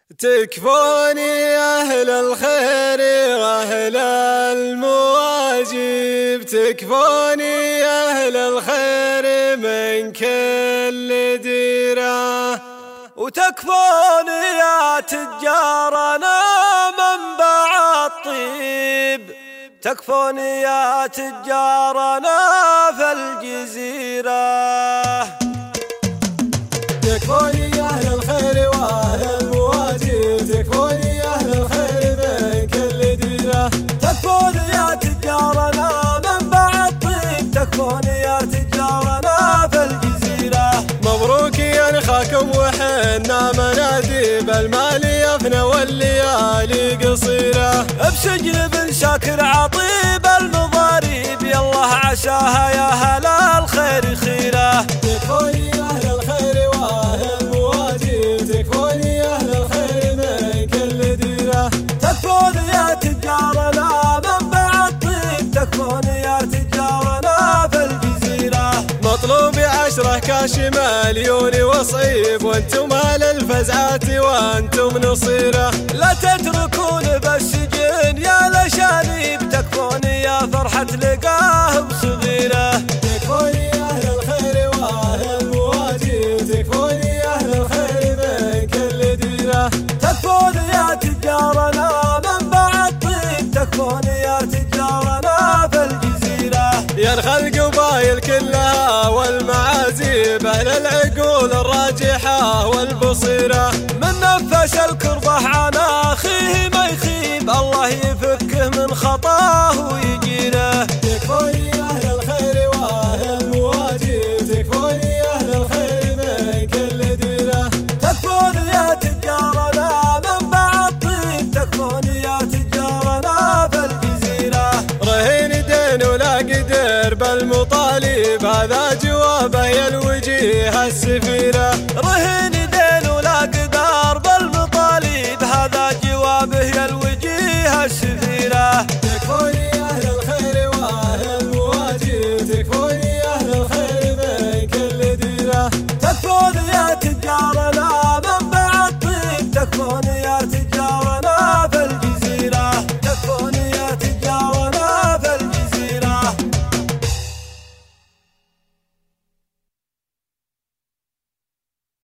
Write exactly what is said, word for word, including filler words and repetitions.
تكفوني أهل الخير وأهل المواجب، تكفوني أهل الخير من كل ديرة، وتكفوني يا تجارنا منبع الطيب، تكفوني يا تجارنا في الجزيرة. تكفوني أهل الخير وأهل المواجب، تكفوني أهل الخير من كل ديرة، تكفوني يا تجارنا منبع الطيب، تكفوني يا تجارنا في الجزيرة. مبروك يا نخاكم وحنا مناديب، المال يفنى والليالي قصيرة، بسجن بن شاكر عطيب المضاريب، يالله عشاها يا هلا الخير خيره. تكفوني أهل الخير وأهل المواجب، تكفوني أهل الخير من كل ديرة، تكفوني يا تجارنا منبع الطيب، تكفوني يا تجارنا في الجزيرة. مطلوب عشرة كاش مليون وصعيب، وانتم اهل الفزعات وانتم نصيرة، لا تتركون بالسجن يا لشانيب، تكفوني يا فرحة لقاه بصغيرة. تكفوني أهل الخير وأهل المواجب، تكفوني أهل الخير من كل ديرة، تكفوني يا تجارنا منبع الطيب، تكفوني يا تجارنا في الجزيرة. يا الخلق وبايل كلها والمعازيب، أهل العقول الراجحة والبصيرة، من نفش الكربة عن أخيه ما يخيب، الله يفكه من خطاه ويجيره. تكفوني أهل الخير وأهل المواجب، تكفوني أهل الخير من كل ديرة، تكفوني يا تجارنا منبع الطيب، تكفوني يا تجارنا في الجزيرة. رهين دين ولا قدر بالمطالب، هذا جوابه يا الوجيه السفيرة، رهين دين ولا قدر بالمطالب، هذا جوابه يا الوجيه السفيرة. تكفوني